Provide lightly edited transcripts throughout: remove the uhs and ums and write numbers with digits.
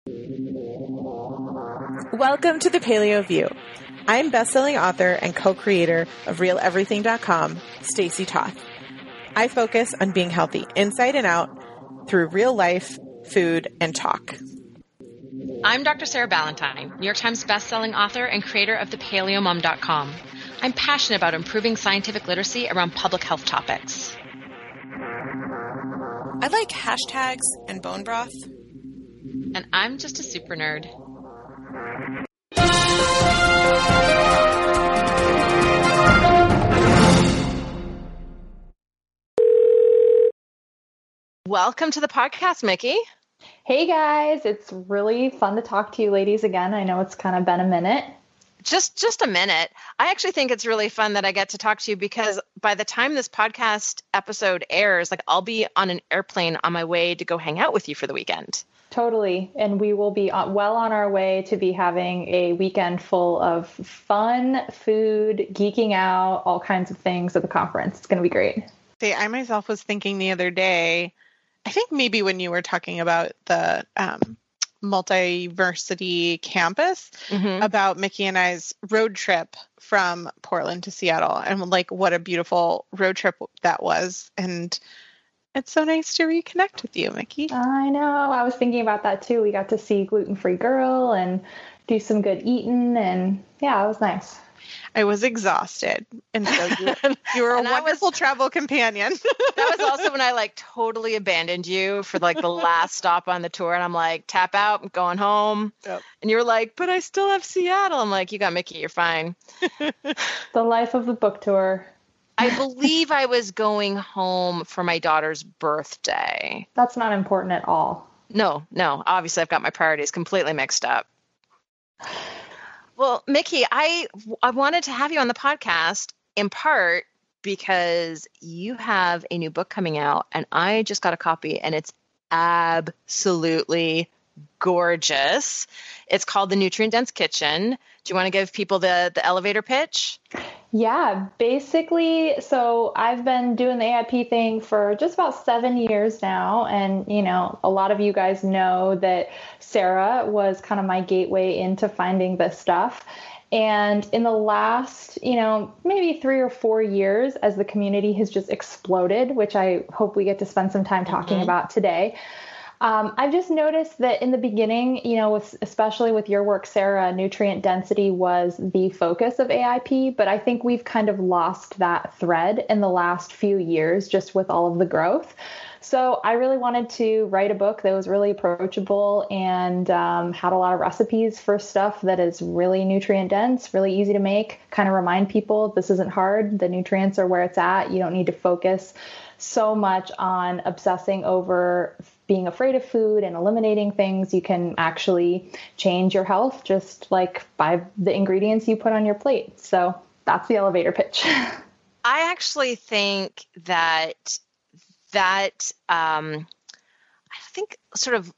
Welcome to the Paleo View. I'm best-selling author and co-creator of RealEverything.com, Stacey Toth. I focus on being healthy inside and out through real life, food, and talk. I'm Dr. Sarah Ballantyne, New York Times bestselling author and creator of thepaleomom.com. I'm passionate about improving scientific literacy around public health topics. I like hashtags and bone broth. And I'm just a super nerd. Welcome to the podcast, Mickey. Hey guys, it's really fun to talk to you ladies again. I know it's kind of been a minute. Just a minute. I actually think it's really fun that I get to talk to you because by the time this podcast episode airs, I'll be on an airplane on my way to go hang out with you for the weekend. Totally. And we will be well on our way to be having a weekend full of fun, food, geeking out, all kinds of things at the conference. It's going to be great. See, I myself was thinking the other day, I think maybe when you were talking about the multiversity campus, about Mickey and I's road trip from Portland to Seattle, and what a beautiful road trip that was. And it's so nice to reconnect with you, Mickey. I know. I was thinking about that too. We got to see Gluten-Free Girl and do some good eating, and yeah, it was nice. I was exhausted, and so you were a wonderful travel companion. That was also when I totally abandoned you for the last stop on the tour, and I'm like, tap out, I'm going home. Yep. And you were like, but I still have Seattle. I'm like, you got Mickey, you're fine. The life of the book tour. I believe I was going home for my daughter's birthday. That's not important at all. No. Obviously, I've got my priorities completely mixed up. Well, Mickey, I wanted to have you on the podcast in part because you have a new book coming out, and I just got a copy, and it's absolutely gorgeous. It's called The Nutrient Dense Kitchen. Do you want to give people the elevator pitch? Yeah, basically, so I've been doing the AIP thing for just about 7 years now. And, a lot of you guys know that Sarah was kind of my gateway into finding this stuff. And in the last, maybe 3 or 4 years, as the community has just exploded, which I hope we get to spend some time talking about today, I've just noticed that in the beginning, especially with your work, Sarah, nutrient density was the focus of AIP, but I think we've kind of lost that thread in the last few years, just with all of the growth. So I really wanted to write a book that was really approachable and had a lot of recipes for stuff that is really nutrient dense, really easy to make, kind of remind people this isn't hard. The nutrients are where it's at. You don't need to focus so much on obsessing over being afraid of food and eliminating things. You can actually change your health just by the ingredients you put on your plate. So that's the elevator pitch. I actually think that I think sort of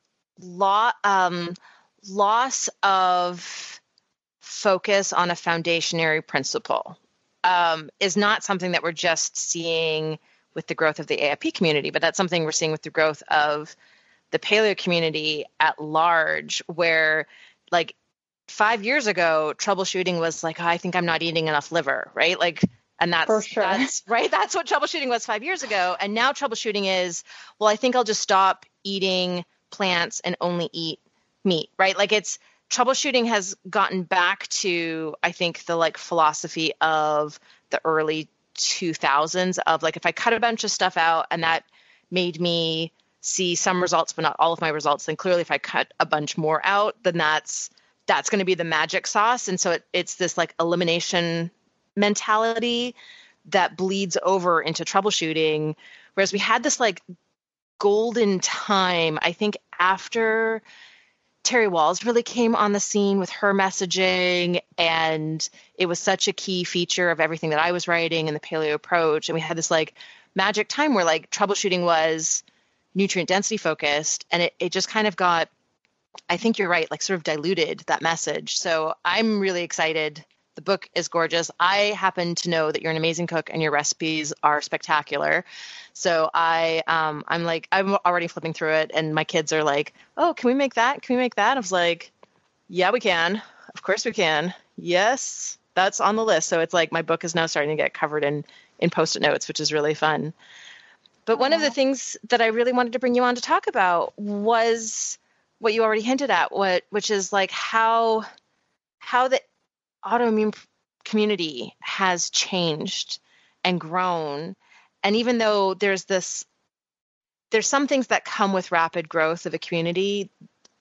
loss of focus on a foundationary principle is not something that we're just seeing with the growth of the AIP community, but that's something we're seeing with the growth of the paleo community at large, where 5 years ago, troubleshooting was I think I'm not eating enough liver, right? And that's, for sure. That's right. That's what troubleshooting was 5 years ago. And now troubleshooting is, well, I think I'll just stop eating plants and only eat meat, right? Troubleshooting has gotten back to, I think, the philosophy of the early 2000s of if I cut a bunch of stuff out and that made me see some results, but not all of my results, then clearly if I cut a bunch more out, then that's going to be the magic sauce. And so it's this elimination mentality that bleeds over into troubleshooting. Whereas we had this golden time, I think, after Terry Walls really came on the scene with her messaging, and it was such a key feature of everything that I was writing and the paleo approach. And we had this magic time where troubleshooting was nutrient density focused, and it just kind of got, I think you're right, sort of diluted that message. So I'm really excited The book is gorgeous. I happen to know that you're an amazing cook and your recipes are spectacular. So I'm already flipping through it, and my kids are like, "Oh, can we make that? Can we make that?" I was like, "Yeah, we can. Of course we can. Yes, that's on the list." So it's like my book is now starting to get covered in Post-it notes, which is really fun. But one of the things that I really wanted to bring you on to talk about was what you already hinted at, which is like how the autoimmune community has changed and grown. And even though there's some things that come with rapid growth of a community,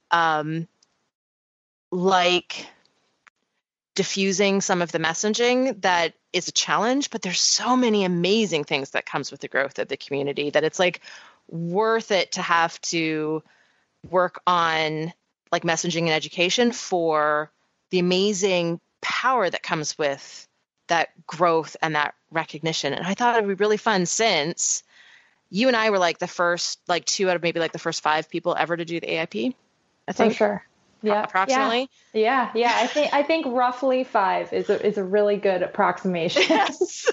like diffusing some of the messaging that is a challenge, but there's so many amazing things that comes with the growth of the community that it's like worth it to have to work on like messaging and education for the amazing power that comes with that growth and that recognition. And I thought it would be really fun since you and I were like the first, like 2 out of maybe like the first 5 people ever to do the AIP, I think. For sure. Yeah. Approximately. Yeah. I think roughly 5 is a really good approximation. Yes.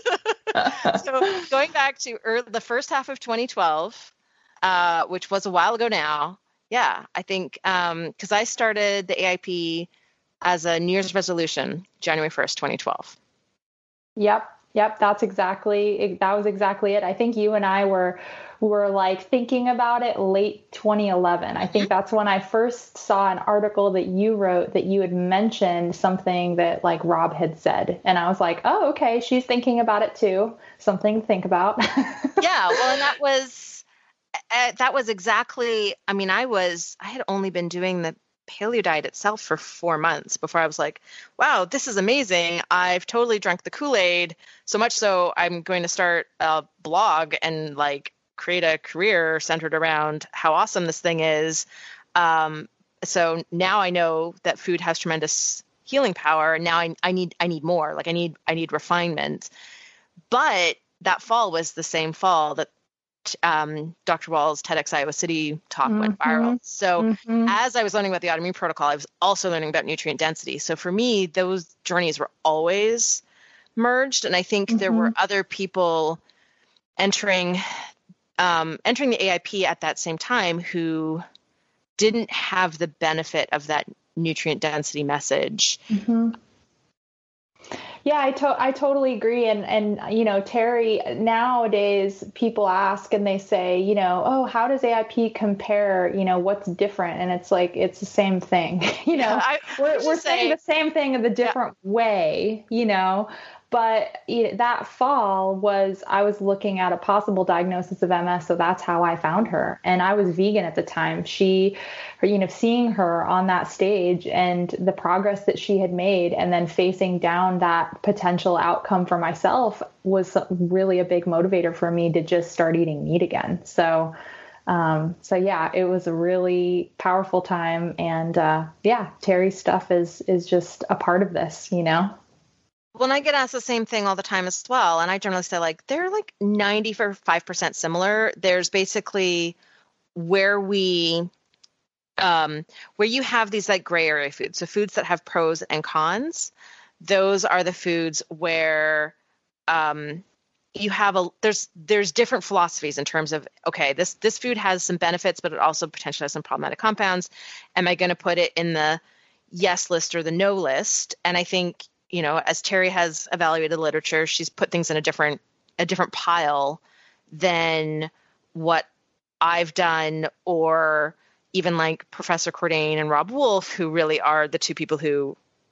So going back to the first half of 2012, which was a while ago now. Yeah, I think because I started the AIP as a New Year's resolution, January 1st, 2012. Yep. That was exactly it. I think you and I were like thinking about it late 2011. I think that's when I first saw an article that you wrote that you had mentioned something that like Rob had said. And I was like, oh, okay, she's thinking about it too. Something to think about. Yeah. Well, and that was exactly, I mean, I had only been doing the paleo diet itself for 4 months before I was like, wow, this is amazing. I've totally drunk the Kool-Aid, so much so I'm going to start a blog and like create a career centered around how awesome this thing is. So now I know that food has tremendous healing power. And now I need more, like I need refinement. But that fall was the same fall that Dr. Wall's TEDx Iowa City talk went viral. So as I was learning about the autoimmune protocol, I was also learning about nutrient density. So for me, those journeys were always merged. And I think there were other people entering the AIP at that same time who didn't have the benefit of that nutrient density message. Yeah, I totally agree. And, you know, Terry, nowadays people ask and they say, you know, oh, how does AIP compare? You know, what's different? And it's like, it's the same thing, you know, we're saying the same thing in the different way, you know. But that fall I was looking at a possible diagnosis of MS. So that's how I found her. And I was vegan at the time. Seeing her on that stage and the progress that she had made and then facing down that potential outcome for myself was really a big motivator for me to just start eating meat again. So yeah, it was a really powerful time. And Terry's stuff is just a part of this, you know? Well, and I get asked the same thing all the time as well. And I generally say like, they're like 95% similar. There's basically where you have these like gray area foods. So foods that have pros and cons. Those are the foods where you have there's different philosophies in terms of, okay, this food has some benefits, but it also potentially has some problematic compounds. Am I going to put it in the yes list or the no list? And I think, you know, as Terry has evaluated literature, she's put things in a different pile than what I've done, or even like Professor Cordain and Rob Wolf, who really are the two people who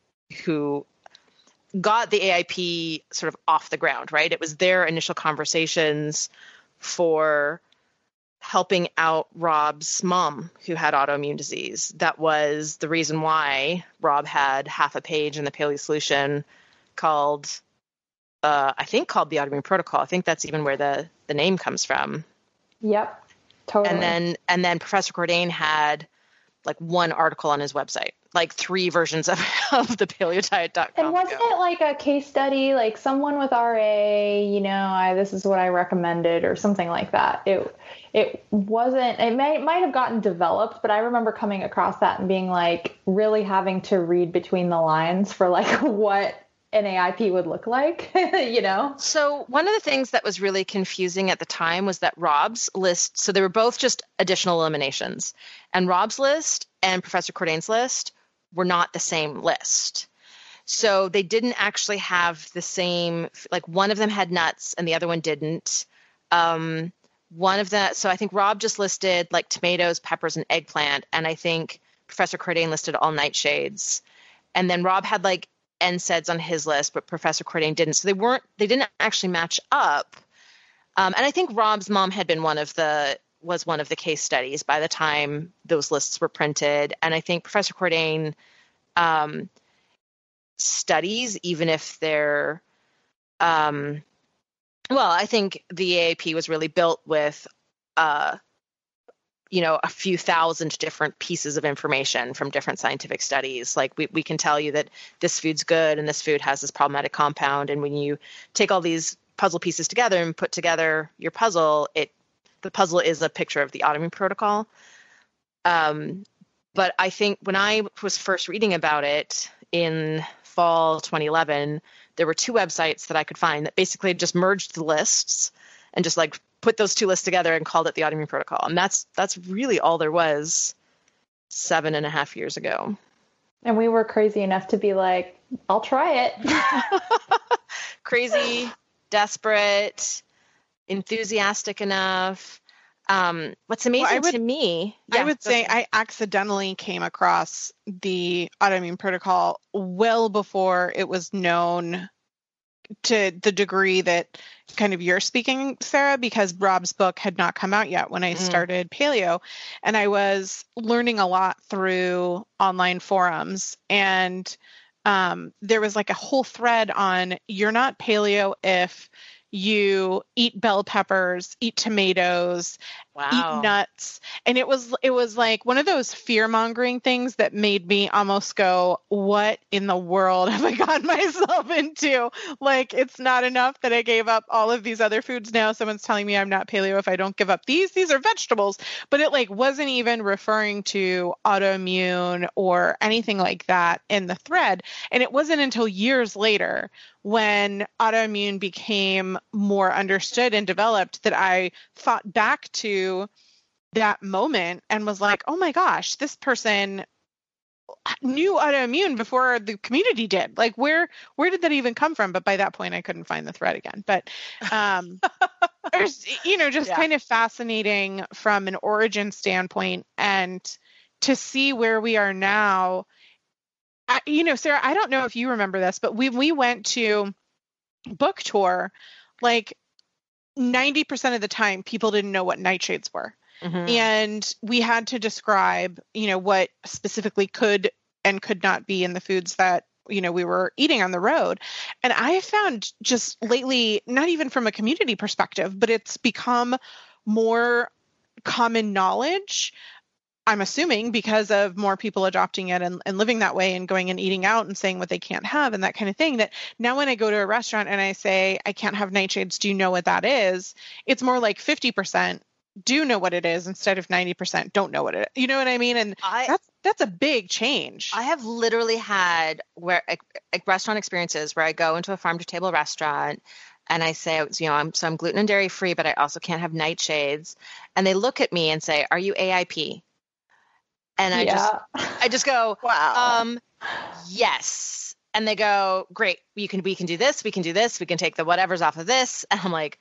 got the AIP sort of off the ground, right? It was their initial conversations for helping out Rob's mom, who had autoimmune disease. That was the reason why Rob had half a page in the Paleo Solution called the Autoimmune Protocol. I think that's even where the name comes from. Yep, totally. And then Professor Cordain had like one article on his website, like 3 versions of the paleodiet.com. And wasn't it like a case study, like someone with RA, you know, this is what I recommended or something like that. It wasn't, it might have gotten developed, but I remember coming across that and being like really having to read between the lines for like what an AIP would look like, you know? So one of the things that was really confusing at the time was that Rob's list, so they were both just additional eliminations, and Rob's list and Professor Cordain's list were not the same list. So they didn't actually have the same, like one of them had nuts and the other one didn't. One of the, so I think Rob just listed like tomatoes, peppers, and eggplant, and I think Professor Cordain listed all nightshades. And then Rob had like NSAIDs on his list, but Professor Cordain didn't. So they didn't actually match up. And I think Rob's mom had been was one of the case studies by the time those lists were printed. And I think Professor Cordain studies, even if they're, well, I think the AAP was really built with, a few thousand different pieces of information from different scientific studies. Like we can tell you that this food's good and this food has this problematic compound. And when you take all these puzzle pieces together and put together your puzzle, the puzzle is a picture of the autoimmune protocol. But I think when I was first reading about it in fall 2011, there were two websites that I could find that basically just merged the lists and just like put those two lists together and called it the autoimmune protocol. And that's really all there was 7.5 years ago. And we were crazy enough to be like, I'll try it. Crazy, desperate, enthusiastic enough. What's amazing to me, I would say I accidentally came across the autoimmune protocol well before it was known to the degree that kind of you're speaking, Sarah, because Rob's book had not come out yet when I started paleo, and I was learning a lot through online forums, and there was like a whole thread on you're not paleo if you eat bell peppers, eat tomatoes, eat nuts. And it was like one of those fear-mongering things that made me almost go, what in the world have I gotten myself into? Like, it's not enough that I gave up all of these other foods. Now someone's telling me I'm not paleo if I don't give up these. These are vegetables. But it like wasn't even referring to autoimmune or anything like that in the thread. And it wasn't until years later when autoimmune became more understood and developed that I thought back to that moment and was like, oh my gosh, this person knew autoimmune before the community did. Like, where did that even come from? But by that point, I couldn't find the thread again. But there's, just kind of fascinating from an origin standpoint, and to see where we are now. Sarah, I don't know if you remember this, but we went to book tour, like 90% of the time people didn't know what nightshades were. Mm-hmm. And we had to describe, what specifically could and could not be in the foods that, we were eating on the road. And I found just lately, not even from a community perspective, but it's become more common knowledge, I'm assuming, because of more people adopting it and living that way and going and eating out and saying what they can't have and that kind of thing, that now when I go to a restaurant and I say, I can't have nightshades, do you know what that is? It's more like 50% do know what it is instead of 90% don't know what it is. You know what I mean? And that's a big change. I have literally had restaurant experiences where I go into a farm to table restaurant and I say, I'm gluten and dairy free, but I also can't have nightshades. And they look at me and say, are you AIP? And I just go, wow. Yes. And they go, great. We can do this. We can do this. We can take the whatever's off of this. And I'm like,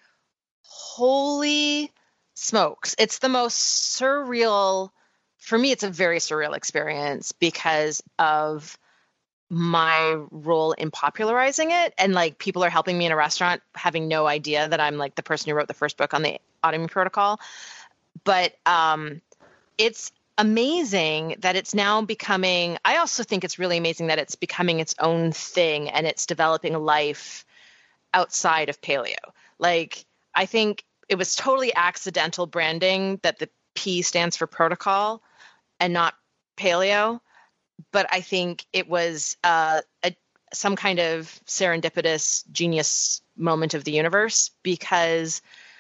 holy smokes. It's the most surreal, for me, it's a very surreal experience because of my role in popularizing it. And like people are helping me in a restaurant having no idea that I'm like the person who wrote the first book on the autoimmune protocol. But it's amazing that it's now becoming, I also think it's really amazing that it's becoming its own thing and it's developing a life outside of paleo. Like, I think it was totally accidental branding that the P stands for protocol and not paleo. But I think it was some kind of serendipitous genius moment of the universe, because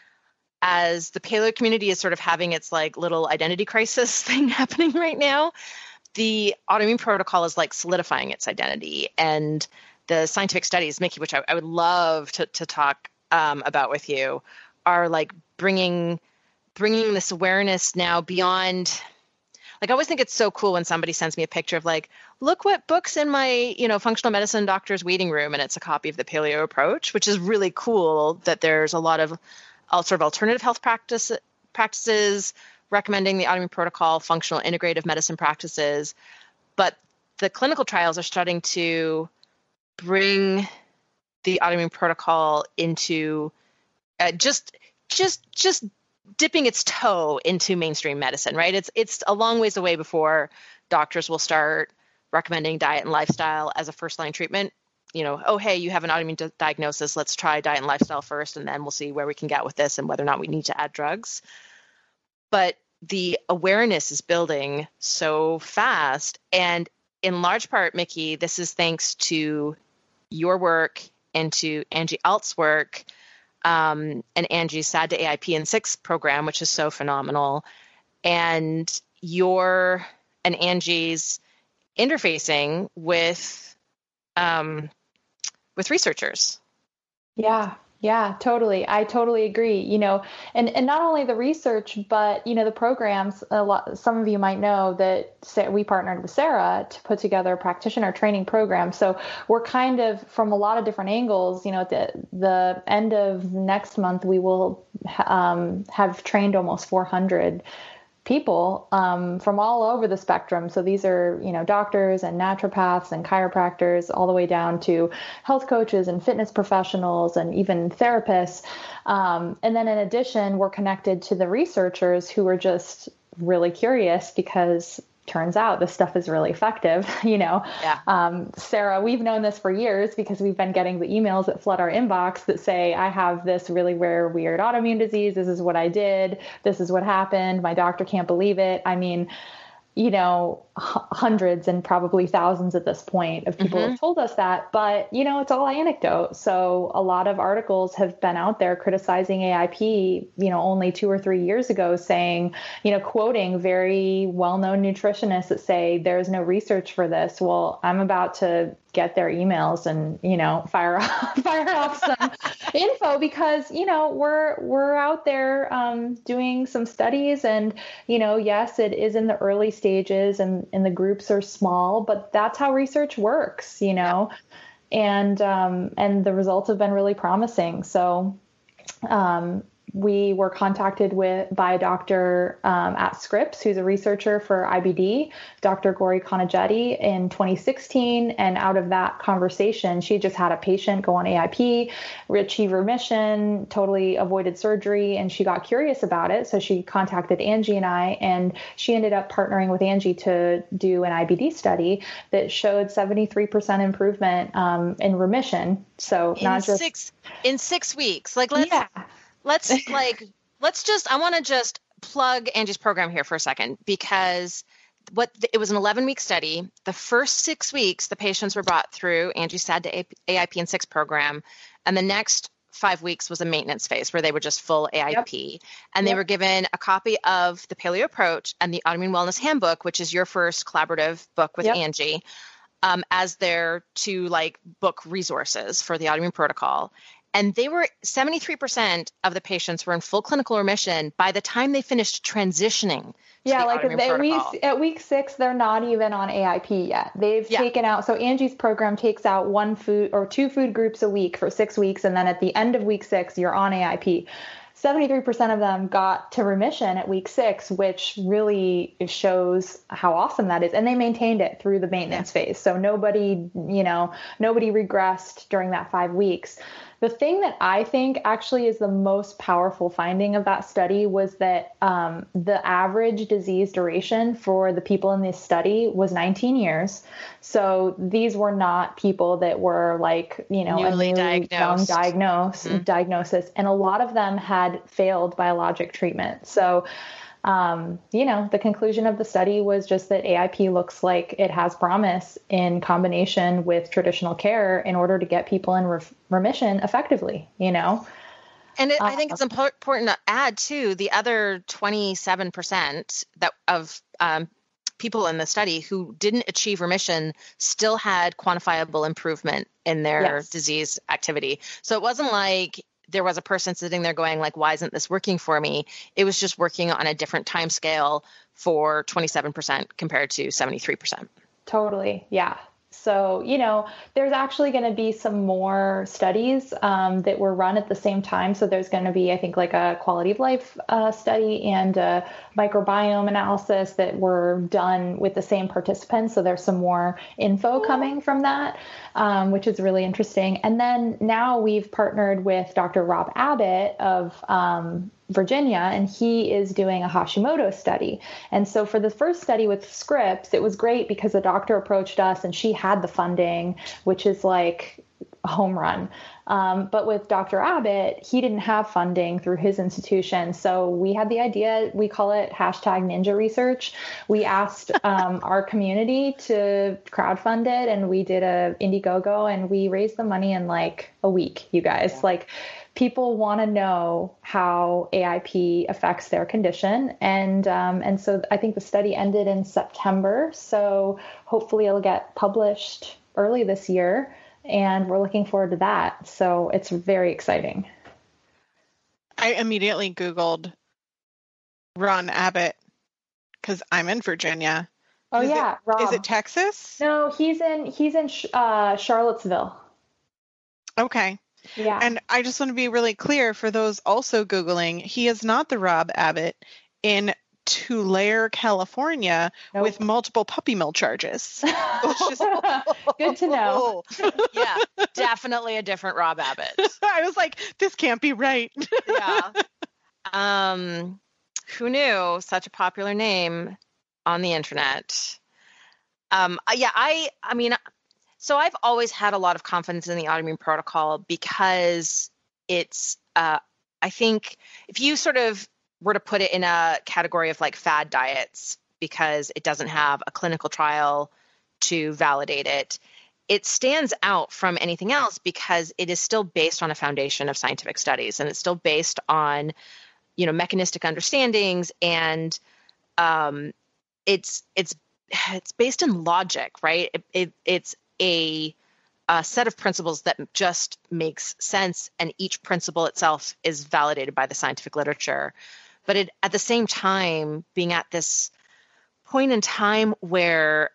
as the paleo community is sort of having its like little identity crisis thing happening right now, the autoimmune protocol is like solidifying its identity. And the scientific studies, Mickey, which I would love to talk about with you, are like bringing this awareness now beyond. Like, I always think it's so cool when somebody sends me a picture of like, look what book's in my, functional medicine doctor's waiting room, and it's a copy of the Paleo Approach, which is really cool that there's a lot of sort of alternative health practices recommending the autoimmune protocol, functional integrative medicine practices. But the clinical trials are starting to bring the autoimmune protocol into just dipping its toe into mainstream medicine, right? It's a long ways away before doctors will start recommending diet and lifestyle as a first-line treatment. Oh, hey, you have an autoimmune diagnosis. Let's try diet and lifestyle first, and then we'll see where we can get with this and whether or not we need to add drugs. But the awareness is building so fast. And in large part, Mickey, this is thanks to your work and to Angie Alt's work, and Angie's SAD to AIP and 6 program, which is so phenomenal. And your and Angie's interfacing with researchers. Yeah, totally. I totally agree. And not only the research, but the programs. Some of you might know that we partnered with Sarah to put together a practitioner training program. So we're kind of from a lot of different angles. At the end of next month, we will have trained almost 400 people from all over the spectrum. So these are, doctors and naturopaths and chiropractors, all the way down to health coaches and fitness professionals and even therapists. And then in addition, we're connected to the researchers who are just really curious because turns out this stuff is really effective. Yeah. Sarah, we've known this for years because we've been getting the emails that flood our inbox that say, I have this really rare, weird autoimmune disease. This is what I did. This is what happened. My doctor can't believe it. I mean, hundreds and probably thousands at this point of people have told us that, but it's all anecdote. So a lot of articles have been out there criticizing AIP, only 2 or 3 years ago, saying, quoting very well-known nutritionists that say there's no research for this. Well, I'm about to get their emails and, fire off some info because, we're out there doing some studies and, yes, it is in the early stages and the groups are small, but that's how research works, and the results have been really promising. So, we were contacted by a doctor at Scripps, who's a researcher for IBD, Dr. Gori Conagetti, in 2016. And out of that conversation, she just had a patient go on AIP, achieve remission, totally avoided surgery, and she got curious about it. So she contacted Angie and I, and she ended up partnering with Angie to do an IBD study that showed 73% improvement in remission. So in 6 weeks. Like, let's I want to just plug Angie's program here for a second, because it was an 11-week study. The first 6 weeks, the patients were brought through Angie's SAD to AIP and 6 program. And the next 5 weeks was a maintenance phase where they were just full AIP. Yep. And they were given a copy of the Paleo Approach and the Autoimmune Wellness Handbook, which is your first collaborative book with Angie, as their 2 book resources for the autoimmune protocol. And 73% of the patients were in full clinical remission by the time they finished transitioning. At week 6, they're not even on AIP yet. They've taken out, so Angie's program takes out 1 food or 2 food groups a week for 6 weeks. And then at the end of week 6, you're on AIP. 73% of them got to remission at week 6, which really shows how awesome that is. And they maintained it through the maintenance phase. So nobody regressed during that 5 weeks. The thing that I think actually is the most powerful finding of that study was that the average disease duration for the people in this study was 19 years. So these were not people that were newly diagnosed. Diagnosis. And a lot of them had failed biologic treatment. So the conclusion of the study was just that AIP looks like it has promise in combination with traditional care in order to get people in remission effectively, And I think it's important to add too, the other 27% of people in the study who didn't achieve remission still had quantifiable improvement in their disease activity. So it wasn't like there was a person sitting there going like, why isn't this working for me? It was just working on a different time scale for 27% compared to 73%. Totally. Yeah. So, there's actually going to be some more studies that were run at the same time. So there's going to be, I think, like a quality of life study and a microbiome analysis that were done with the same participants. So there's some more info coming from that, which is really interesting. And then now we've partnered with Dr. Rob Abbott of Virginia, and he is doing a Hashimoto study. And so for the first study with Scripps, it was great because the doctor approached us and she had the funding, which is like a home run. But with Dr. Abbott, he didn't have funding through his institution. So we had the idea, we call it #Ninja Research. We asked our community to crowdfund it, and we did a Indiegogo, and we raised the money in like a week, you guys. Like, people want to know how AIP affects their condition. And so I think the study ended in September. So hopefully it'll get published early this year, and we're looking forward to that. So it's very exciting. I immediately Googled Ron Abbott because I'm in Virginia. Oh, yeah. Rob. Is it Texas? No, he's in Charlottesville. Okay. Yeah. And I just want to be really clear for those also Googling, he is not the Rob Abbott in Tulare, California, with multiple puppy mill charges. Good to know. Yeah, definitely a different Rob Abbott. I was like, this can't be right. Yeah. Who knew? Such a popular name on the internet. I mean, so I've always had a lot of confidence in the autoimmune protocol because it's, I think if you sort of were to put it in a category of like fad diets, because it doesn't have a clinical trial to validate it, it stands out from anything else because it is still based on a foundation of scientific studies, and it's still based on, mechanistic understandings, and it's based in logic, right? It's a set of principles that just makes sense, and each principle itself is validated by the scientific literature. But at the same time, being at this point in time where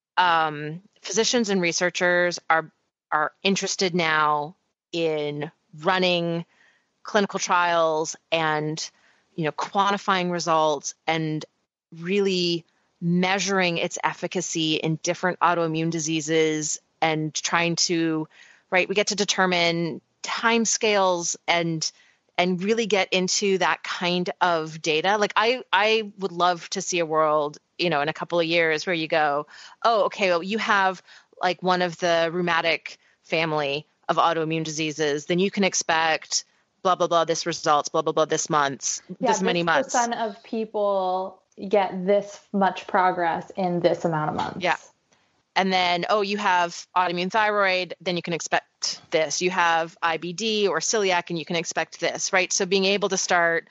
physicians and researchers are interested now in running clinical trials and quantifying results and really measuring its efficacy in different autoimmune diseases and trying to, right, we get to determine timescales and really get into that kind of data. Like I would love to see a world, in a couple of years where you go, oh, okay, well, you have like one of the rheumatic family of autoimmune diseases, then you can expect blah, blah, blah, this results, blah, blah, blah, this month, this many months. Percent of people get this much progress in this amount of months. Yeah. And then, you have autoimmune thyroid, then you can expect this. You have IBD or celiac, and you can expect this, right? So being able to start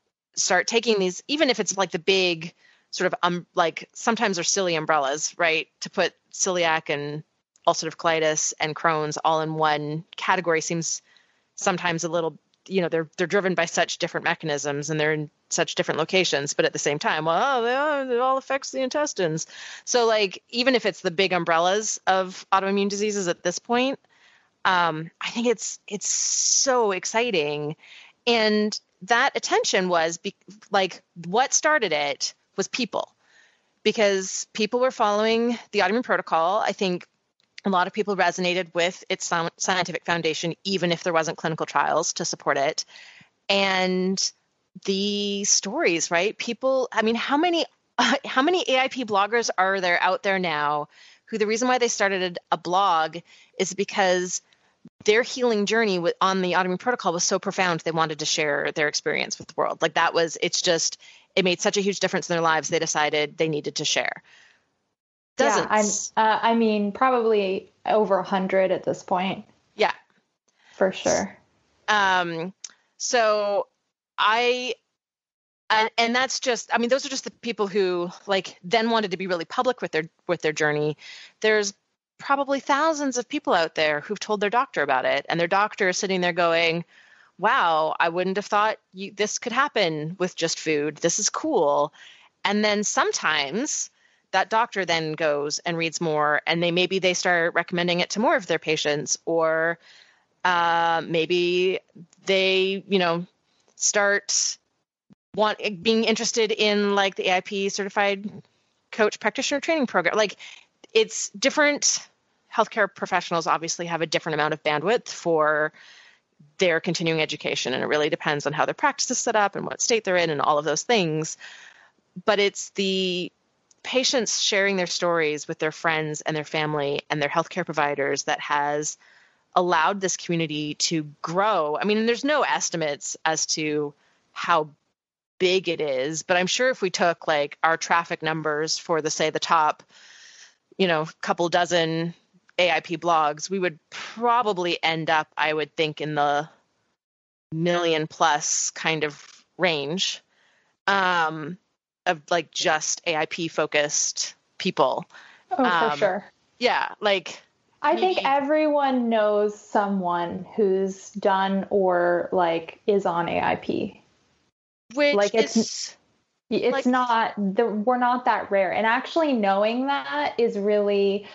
taking these, even if it's like the big sort of, like sometimes they're silly umbrellas, right? To put celiac and ulcerative colitis and Crohn's all in one category seems sometimes a little, they're driven by such different mechanisms and they're in such different locations, but at the same time, it all affects the intestines. So like, even if it's the big umbrellas of autoimmune diseases at this point, I think it's so exciting. And that attention was like what started it was people, because people were following the autoimmune protocol. I think a lot of people resonated with its scientific foundation, even if there wasn't clinical trials to support it. And the stories, right? People, I mean, how many AIP bloggers are there out there now who the reason why they started a blog is because their healing journey on the autoimmune protocol was so profound, they wanted to share their experience with the world. Like it made such a huge difference in their lives, they decided they needed to share. I mean, probably over 100 at this point. Yeah, for sure. So I And that's just, I mean, those are just the people who like then wanted to be really public with their journey. There's probably thousands of people out there who've told their doctor about it, and their doctor is sitting there going, wow, I wouldn't have thought this could happen with just food. This is cool. And then sometimes that doctor then goes and reads more, and maybe they start recommending it to more of their patients, or maybe they, start being interested in like the AIP certified coach practitioner training program. Like, it's different. Healthcare professionals obviously have a different amount of bandwidth for their continuing education, and it really depends on how their practice is set up and what state they're in and all of those things. But it's the patients sharing their stories with their friends and their family and their healthcare providers that has allowed this community to grow. I mean, there's no estimates as to how big it is, but I'm sure if we took like our traffic numbers for the top, couple dozen AIP blogs, we would probably end up, I would think, in the million plus kind of range of like just AIP focused people. Oh, for sure. Yeah. Like, I think everyone knows someone who's done or like is on AIP. Which like it's like, not we're not that rare, and actually knowing that is really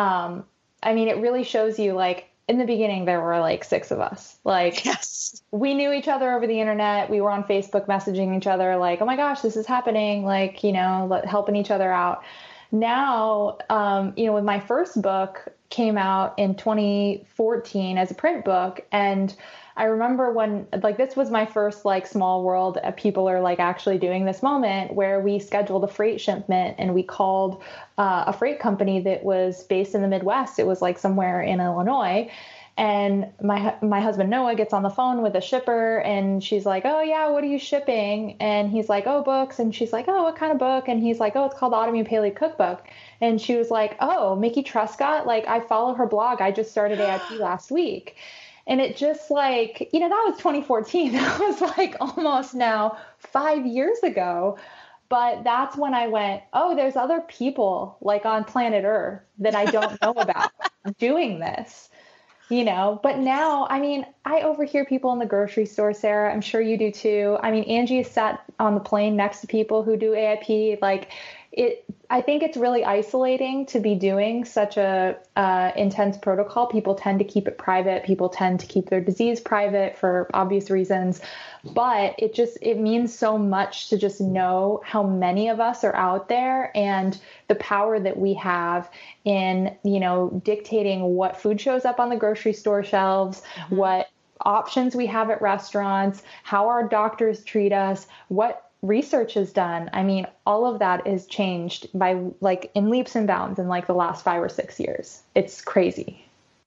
it really shows you, like, in the beginning there were like 6 of us. Like, yes, we knew each other over the internet. We were on Facebook messaging each other like, oh my gosh, this is happening, like, helping each other out. Now, with my first book came out in 2014 as a print book, and I remember when, like, this was my first, like, small world, people are, like, actually doing this moment where we scheduled a freight shipment, and we called a freight company that was based in the Midwest. It was, like, somewhere in Illinois. And my husband, Noah, gets on the phone with a shipper, and she's like, oh, yeah, what are you shipping? And he's like, oh, books. And she's like, oh, what kind of book? And he's like, oh, it's called the Autoimmune Paleo Cookbook. And she was like, oh, Mickey Truscott, like, I follow her blog. I just started AIP last week. And it just, like, that was 2014. That was like almost now 5 years ago. But that's when I went, oh, there's other people like on planet Earth that I don't know about doing this, But now, I overhear people in the grocery store, Sarah. I'm sure you do too. Angie has sat on the plane next to people who do AIP. Like, I think it's really isolating to be doing such a intense protocol. People tend to keep it private. People tend to keep their disease private for obvious reasons. But it means so much to just know how many of us are out there, and the power that we have in, dictating what food shows up on the grocery store shelves, mm-hmm. what options we have at restaurants, how our doctors treat us, what research is done. All of that is changed by, like, in leaps and bounds in like the last 5 or 6 years. It's crazy.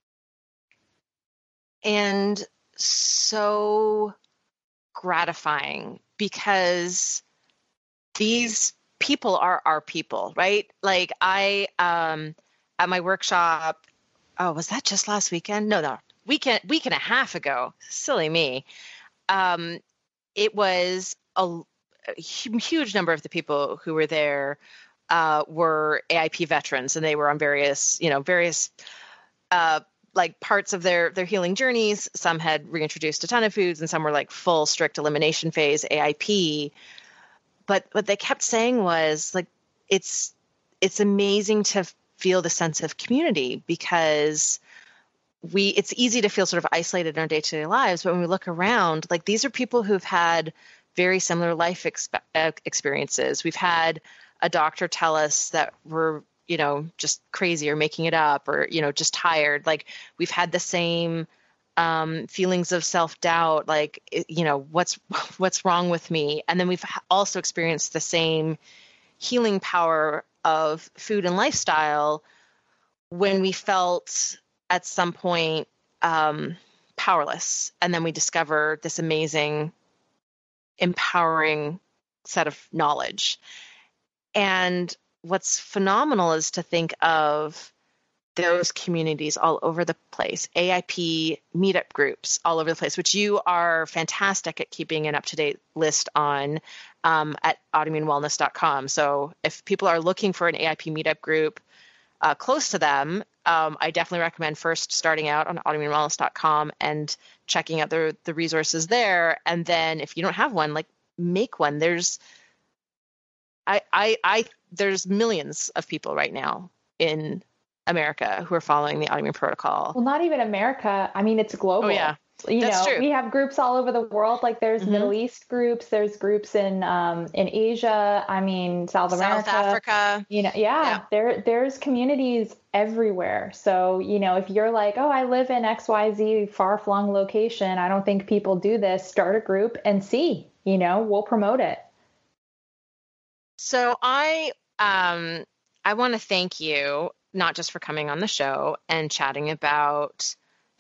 And so gratifying, because these people are our people, right? Like, I, at my workshop, was that just last weekend? No, week and a half ago. Silly me. It was a huge number of the people who were there were AIP veterans, and they were on various like parts of their healing journeys. Some had reintroduced a ton of foods, and some were like full strict elimination phase AIP. But what they kept saying was, like, it's amazing to feel the sense of community, because it's easy to feel sort of isolated in our day-to-day lives, but when we look around, like, these are people who've had very similar life experiences. We've had a doctor tell us that we're, just crazy or making it up, or, just tired. Like, we've had the same feelings of self-doubt, like, what's wrong with me? And then we've also experienced the same healing power of food and lifestyle when we felt at some point powerless. And then we discover this amazing, empowering set of knowledge. And what's phenomenal is to think of those communities all over the place, AIP meetup groups all over the place, which you are fantastic at keeping an up-to-date list on at autoimmunewellness.com. So if people are looking for an AIP meetup group close to them, I definitely recommend first starting out on autoimmunewellness.com and checking out the resources there. And then if you don't have one, like, make one. There's millions of people right now in America who are following the autoimmune protocol. Well, not even America. I mean, it's global. Oh, yeah. That's true. We have groups all over the world. Like there's Middle East groups, there's groups in Asia. I mean, South America, South Africa. There's communities everywhere. So, if you're like, oh, I live in XYZ far-flung location, I don't think people do this, start a group and see, we'll promote it. So I want to thank you, not just for coming on the show and chatting about,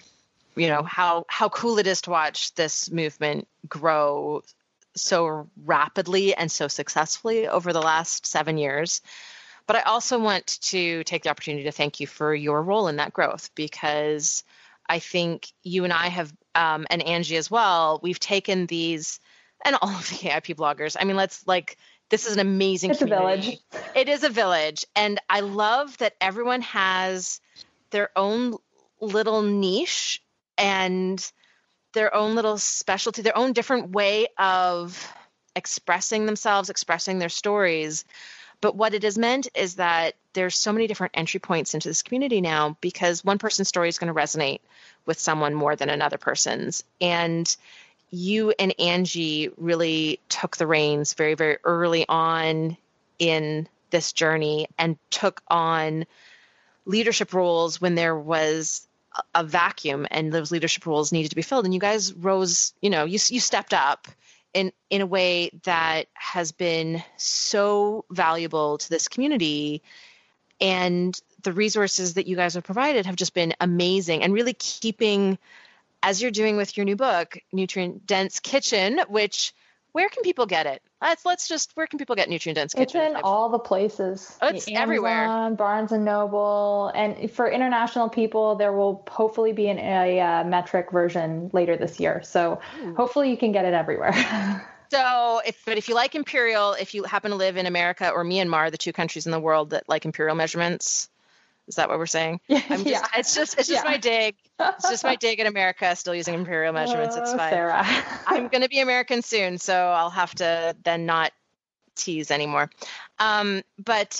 how cool it is to watch this movement grow so rapidly and so successfully over the last 7 years. But I also want to take the opportunity to thank you for your role in that growth, because I think you and I have, and Angie as well, we've taken these, and all of the AIP bloggers. I mean, this is an amazing community. A village. It is a village. And I love that everyone has their own little niche and their own little specialty, their own different way of expressing themselves, expressing their stories. But what it has meant is that there's so many different entry points into this community now, because one person's story is going to resonate with someone more than another person's. And you and Angie really took the reins very, very early on in this journey and took on leadership roles when there was a vacuum and those leadership roles needed to be filled. And you guys rose, you stepped up in a way that has been so valuable to this community. And the resources that you guys have provided have just been amazing, and really keeping, as you're doing with your new book, Nutrient Dense Kitchen, which, where can people get it? Where can people get Nutrient Dense Kitchen? It's in all the places. Oh, it's Amazon, everywhere. Barnes and Noble. And for international people, there will hopefully be a metric version later this year. So hopefully you can get it everywhere. So if you like Imperial, if you happen to live in America or Myanmar, the two countries in the world that like Imperial measurements, is that what we're saying? It's just my dig. It's just my dig at America, still using Imperial measurements. It's fine. Sarah. I'm going to be American soon, so I'll have to then not tease anymore. But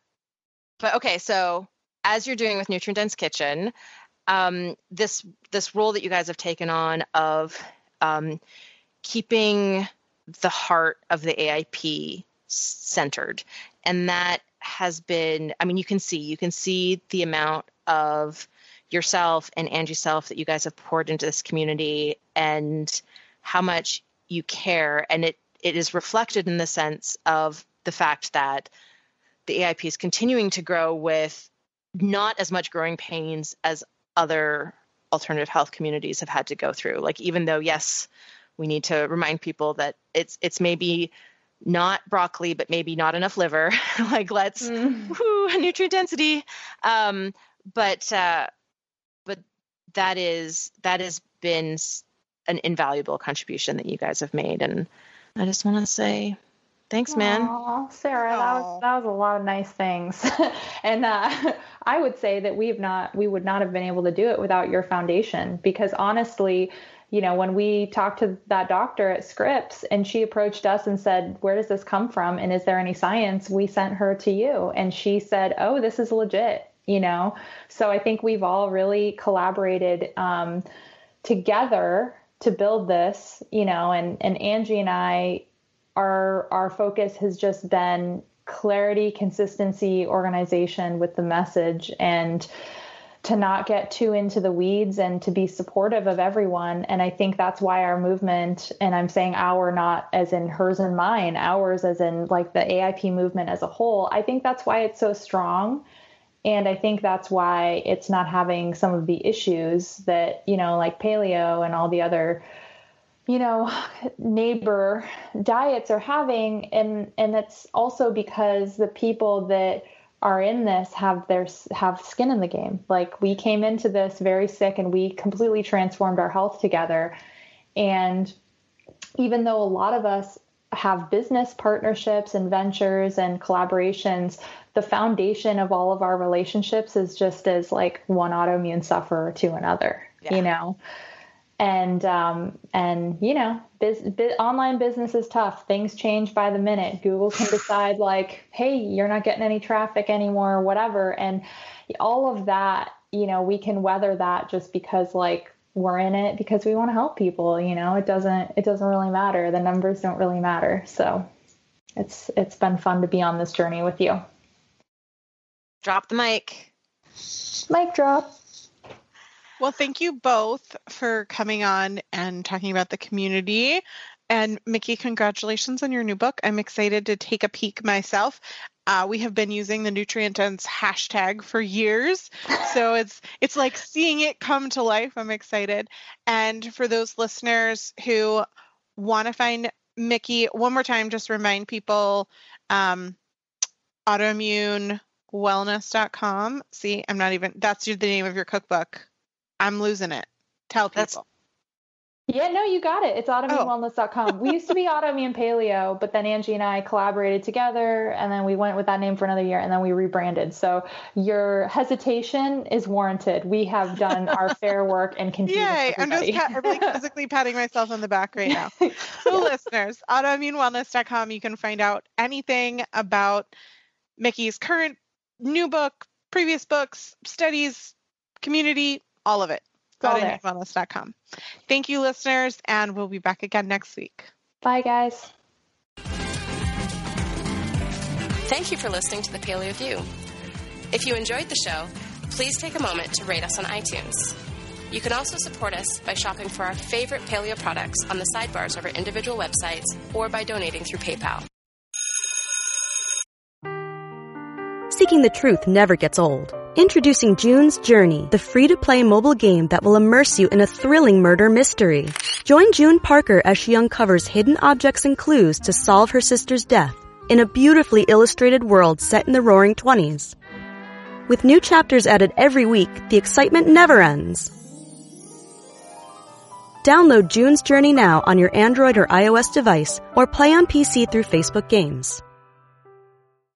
okay, so as you're doing with Nutrient Dense Kitchen, this role that you guys have taken on of keeping the heart of the AIP centered, and that has been, I mean, you can see the amount of yourself and Angie's self that you guys have poured into this community and how much you care. And it is reflected in the sense of the fact that the AIP is continuing to grow with not as much growing pains as other alternative health communities have had to go through. Like, even though, yes, we need to remind people that it's maybe not broccoli, but maybe not enough liver. Like, let's nutrient density. But that has been an invaluable contribution that you guys have made, and I just want to say thanks, man. Aww, Sarah, that was a lot of nice things. And I would say that we would not have been able to do it without your foundation, because honestly, when we talked to that doctor at Scripps and she approached us and said, where does this come from? And is there any science? We sent her to you. And she said, oh, this is legit, So I think we've all really collaborated together to build this, and Angie and I, our focus has just been clarity, consistency, organization with the message, and to not get too into the weeds and to be supportive of everyone. And I think that's why our movement, and I'm saying our, not as in hers and mine, ours as in like the AIP movement as a whole, I think that's why it's so strong. And I think that's why it's not having some of the issues that, like paleo and all the other, neighbor diets are having. And it's also because the people that are in this have skin in the game. Like, we came into this very sick and we completely transformed our health together. And even though a lot of us have business partnerships and ventures and collaborations, the foundation of all of our relationships is just as like one autoimmune sufferer to another, you know? And you know, online business is tough. Things change by the minute. Google can decide like, hey, you're not getting any traffic anymore or whatever. And all of that, you know, we can weather that just because like we're in it because we want to help people, you know. It doesn't really matter. The numbers don't really matter. So it's been fun to be on this journey with you. Drop the mic. Mic drop. Well, thank you both for coming on and talking about the community. And Mickey, congratulations on your new book. I'm excited to take a peek myself. We have been using the Nutrient-Dense hashtag for years. So it's like seeing it come to life. I'm excited. And for those listeners who want to find Mickey, one more time, just remind people, autoimmunewellness.com. See, that's the name of your cookbook. I'm losing it. Tell people. Yeah, no, you got it. It's autoimmunewellness.com. We used to be Autoimmune Paleo, but then Angie and I collaborated together, and then we went with that name for another year, and then we rebranded. So your hesitation is warranted. We have done our fair work and confused everybody. I'm just physically patting myself on the back right now. So listeners, autoimmunewellness.com, you can find out anything about Mickey's current new book, previous books, studies, community, all of it. autoimmunewellness.com. Thank you, listeners, and we'll be back again next week. Bye, guys. Thank you for listening to the Paleo View. If you enjoyed the show, please take a moment to rate us on iTunes. You can also support us by shopping for our favorite paleo products on the sidebars of our individual websites or by donating through PayPal. Seeking the truth never gets old. Introducing June's Journey, the free-to-play mobile game that will immerse you in a thrilling murder mystery. Join June Parker as she uncovers hidden objects and clues to solve her sister's death in a beautifully illustrated world set in the Roaring '20s. With new chapters added every week, the excitement never ends. Download June's Journey now on your Android or iOS device or play on PC through Facebook Games.